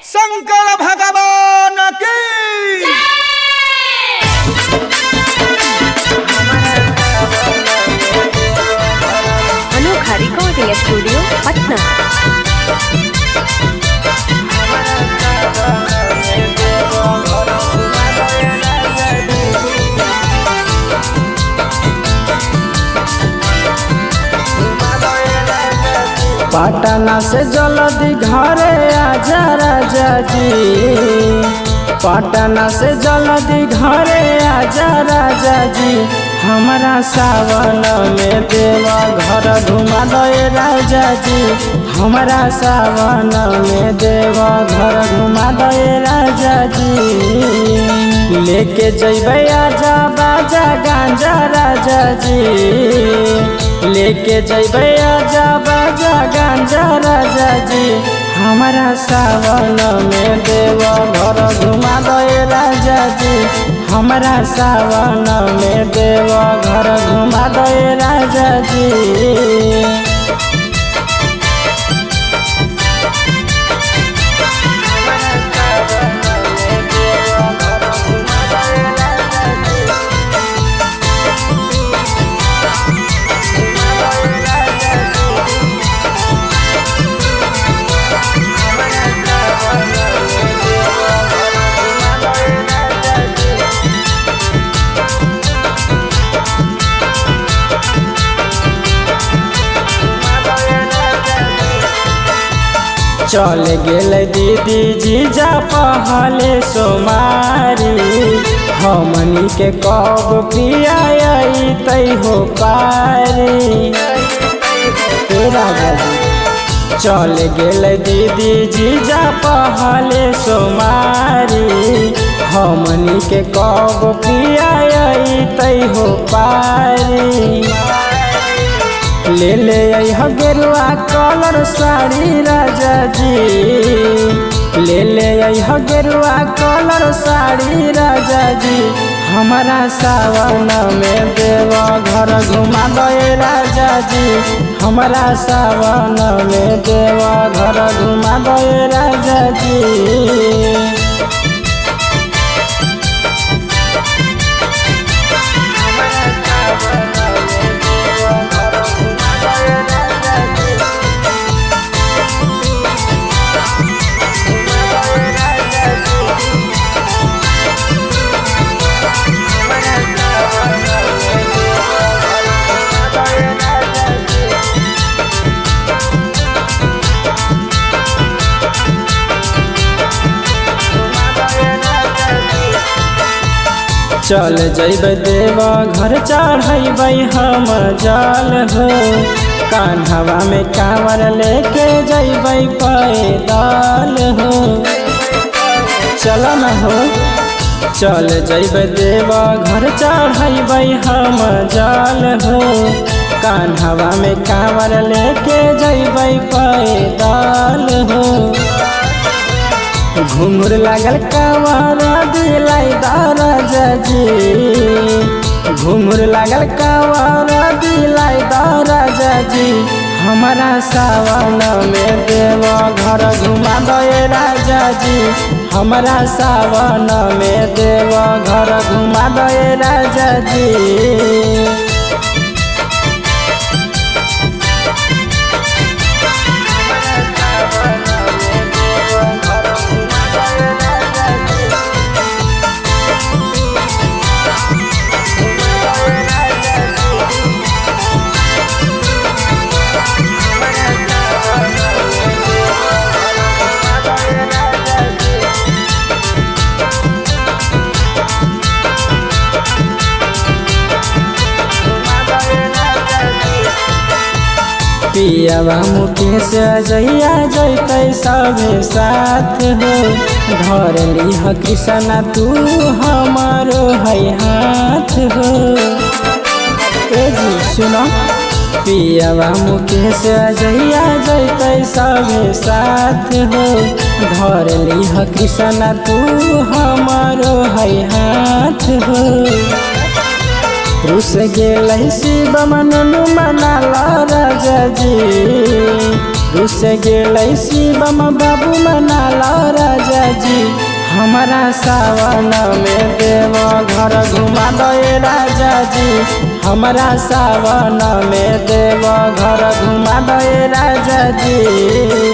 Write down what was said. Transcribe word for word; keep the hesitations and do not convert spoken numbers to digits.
शंकर भगवान की अनोखा रिकॉर्डिंग स्टूडियो पटना। पटना से जल्दी घरे आजा राजा जी, पटना से जल्दी घरे आजा राजा जी। हमारा सावन में देवा घर घुमा दे राजा जी, हमारा सावन में देवा घर घुमा दे राजा जी। लेके जइबै आजा बाजा गांजा राजा जी, लेके जइबै आजा बाजा गांजा राजा जी। हमारा सावन में देवा घर घुमा दे राजा जी, हमारा सावन में देवा घर घुमा दे राजा जी। चल गेल दीदी जीजा पहले सोमारी, हमनी के कब पिया तै हो पारी। चल गेल दीदी जीजा पहले सोमारी, हमनी के कब पिया तै हो पारी। ले ले आई गेरुआ कलर साड़ी राजा जी, ले ले आई गेरुआ कलर साड़ी राजा जी। हमारा सावन में देवा घर घुमा दे राजा जी, हमारा सावन में देवा घर घुमा दे राजा जी। चल जइबै देवा घर चढ़ैबै हम जल हो, कान्हवा में कांवर लेके जइबै पैदल हो। चल न हो चल जइबै देवा घर चढ़ैबै हम जल हो, कान्हवा में कांवर लेके जइबै पैदल हो। घुंघुर लागल कांवर दिलाई राजा जी, घुंघुर लागल कांवर दिलाई राजा जी। हमारा सावन में देवा घर घुमा दे राजा जी, हमारा सावन में देवा घर घुमा दे राजा जी। पियावा मुकेश जइया जैतै सभे साथ हो, धर लीह कृष्णा तू हमारो है हाथ हो। ए जी सुनो पियावा मुकेश जइया जैतै सभे साथ हो, धर लीह कृष्णा तू हमारो है हाथ हो। रुस गेल शिव मन मनाला राजा जी, रुस गेलै शिवम बाबू मनाला राजा जी हमारा सावन में देव घर घुमा दे राजा जी हमारा सावन में देव घर घुमा दे राजा जी।